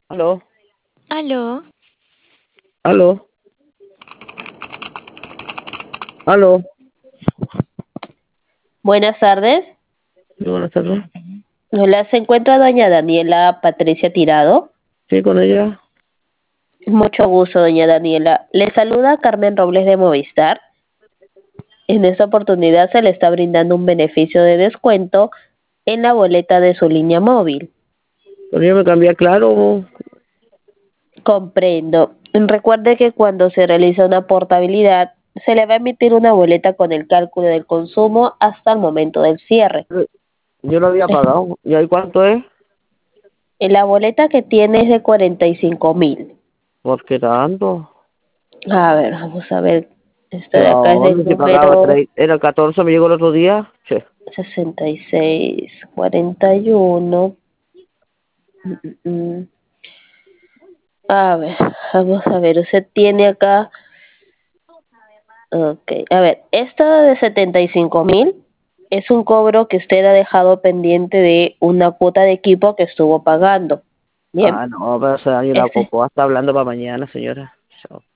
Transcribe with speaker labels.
Speaker 1: Aló,
Speaker 2: Aló,
Speaker 1: aló, aló.
Speaker 3: Buenas tardes.
Speaker 1: Sí, buenas tardes.
Speaker 3: Hola, ¿se encuentra doña Daniela Patricia Tirado?
Speaker 1: Sí, con ella.
Speaker 3: Mucho gusto, doña Daniela. Le saluda Carmen Robles de Movistar. En esta oportunidad se le está brindando un beneficio de descuento en la boleta de su línea móvil.
Speaker 1: Pero yo me cambié a Claro.
Speaker 3: Comprendo. Recuerde que cuando se realiza una portabilidad, se le va a emitir una boleta con el cálculo del consumo hasta el momento del cierre.
Speaker 1: Yo lo había pagado. ¿Y ahí cuánto es?
Speaker 3: La boleta que tiene es de 45.000.
Speaker 1: ¿Por qué tanto?
Speaker 3: A ver, vamos a ver. Esta de
Speaker 1: Pero
Speaker 3: acá es
Speaker 1: ahora
Speaker 3: del
Speaker 1: si pagaba
Speaker 3: número
Speaker 1: 3, era 14, me llegó el otro día. Che.
Speaker 3: 6641. Mm. A ver, vamos a ver. Usted tiene acá. Ok, a ver. Esta de 75.000 es un cobro que usted ha dejado pendiente de una cuota de equipo que estuvo pagando. Bien.
Speaker 1: Ah, no, pero ese año la
Speaker 3: Este,
Speaker 1: cocoa está hablando para mañana, señora. Chao.